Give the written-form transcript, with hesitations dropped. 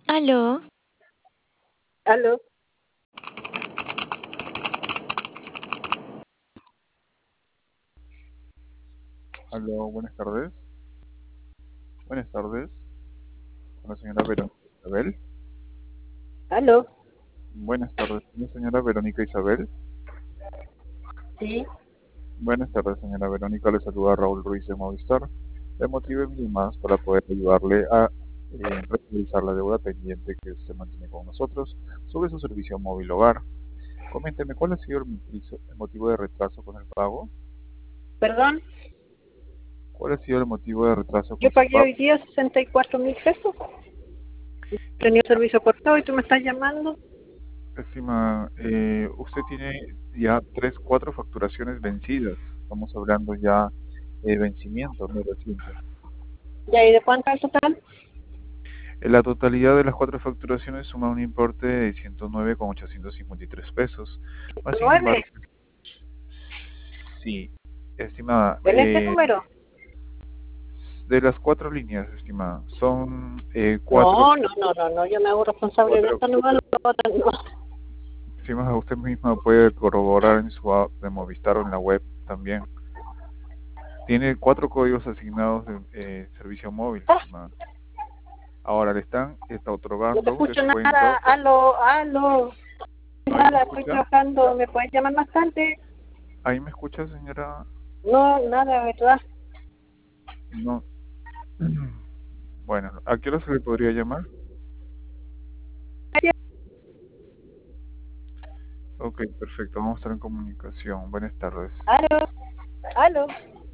Aló, Aló, Aló, buenas tardes. Buenas tardes, con la señora Verónica Isabel. aló, Buenas tardes, ¿con la señora Verónica Isabel? sí, Buenas tardes, señora Verónica. Le saluda Raúl Ruiz de Movistar. Le motivo mi más para poder ayudarle a realizar la deuda pendiente que usted mantiene con nosotros sobre su servicio móvil hogar. Coménteme, ¿cuál ha sido el motivo de retraso con el pago? perdón, ¿Cuál ha sido el motivo de retraso yo con su pagué pago? hoy día 64.000 pesos, tenía un servicio cortado y tú me estás llamando. Estimada, usted tiene ya cuatro facturaciones vencidas. Estamos hablando ya de vencimiento, no reciente. ¿Ya y de cuánto es el total? La totalidad de las cuatro facturaciones suma un importe de 109,853 pesos. Más sin embargo, 9, sí, estimada, en este número. de las cuatro líneas, estimada, son No, no, no, no, no, yo me hago responsable de cuatro, esta número, no. estimada, usted misma puede corroborar en su app de Movistar o en la web también. Tiene cuatro códigos asignados de servicio móvil, Ah, estimada. Ahora está no te otorgando un escucho nada, descuento. aló, aló, ¿Ahí me nada, estoy escucha? trabajando, ¿me puedes llamar más tarde? ¿Ahí me escucha, señora? No, nada, ¿verdad? No. Bueno, ¿a qué hora se le podría llamar? Ok, perfecto. Vamos a estar en comunicación. Buenas tardes. Aló, aló.